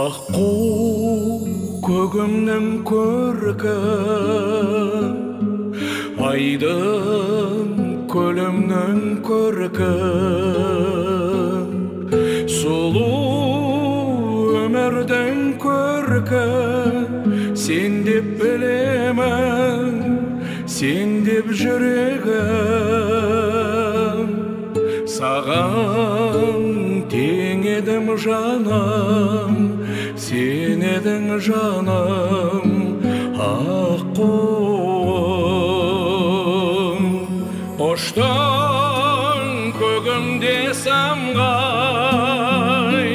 Аққу көгімнің көркі, айдын көлімнің көркі, сұлу өмірдің көркі. Сен деп білемін, сен деп жүрегім, саған тең едім жаным, сен едің жаным, аққуым. Қоштың көгімде самғай,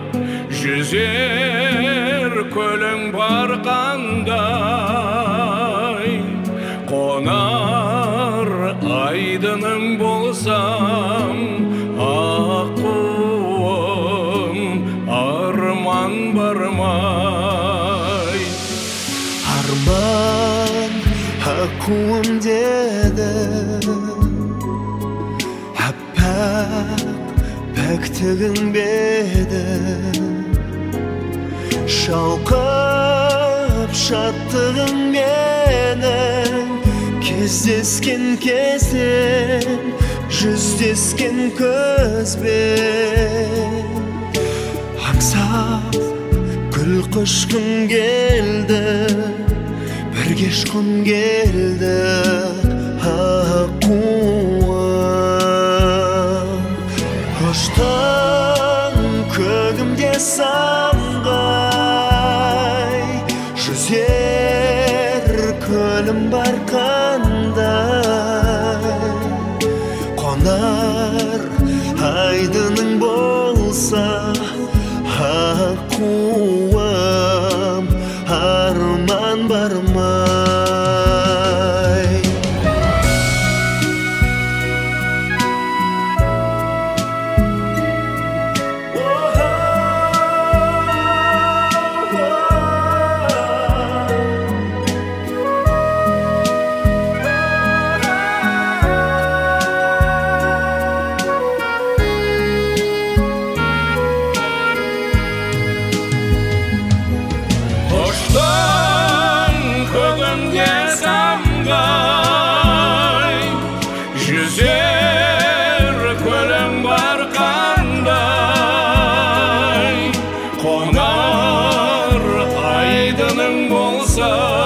жүзер көлің бар қандай, қонар айдының болсам, аққуым, арман бармай. Арман аққуым деді, аппақ пәктігің беді, шалқып шаттығың менің, кездескен кезден жүздескен көзбен. Аңсап гүл құшқым келді, бірге ұшқым келді, аққуым. Қоштың көгімде самғай, жүзер көлім бар қандай, қонар айдының болса, аққуым, арман бармай. Жүзер көлім бар қандай, қонар айдының болса,